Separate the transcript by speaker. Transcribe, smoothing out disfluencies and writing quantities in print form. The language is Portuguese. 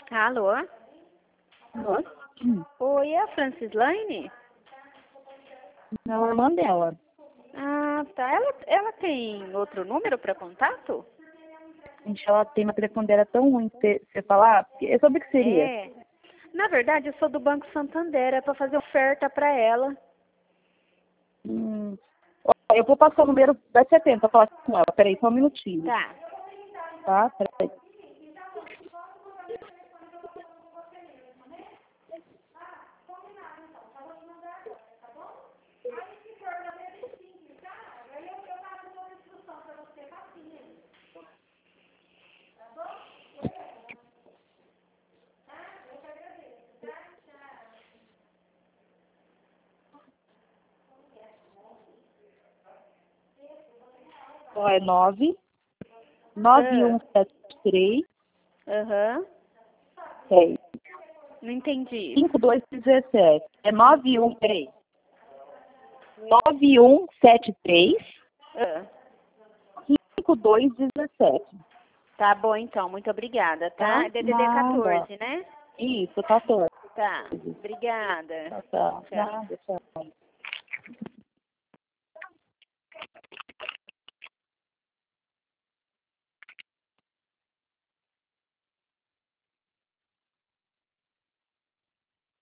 Speaker 1: Alô?
Speaker 2: Nossa.
Speaker 1: Oi, é a Francislaine?
Speaker 2: Não, a irmã dela.
Speaker 1: Ah, tá. Ela tem outro número para contato?
Speaker 2: Gente, ela tem uma telefone dela tão ruim que você falar. É sobre o que seria?
Speaker 1: É. Na verdade, eu sou do Banco Santander, é para fazer oferta para ela.
Speaker 2: Ó, eu vou passar o número da 70 pra falar com ela. Peraí, só um minutinho.
Speaker 1: Tá.
Speaker 2: Tá? Peraí. Ó, é 9173
Speaker 1: Aham.
Speaker 2: 10
Speaker 1: Não entendi.
Speaker 2: 5217. É 91, peraí. 9173
Speaker 1: Ah,
Speaker 2: 5217.
Speaker 1: tá bom, então. Muito obrigada, tá?
Speaker 2: Tá?
Speaker 1: É DDD
Speaker 2: Nada.
Speaker 1: 14, né?
Speaker 2: Isso, 14.
Speaker 1: Tá. Obrigada.
Speaker 2: Tá, tá.
Speaker 1: Tchau.
Speaker 2: Nada, tchau.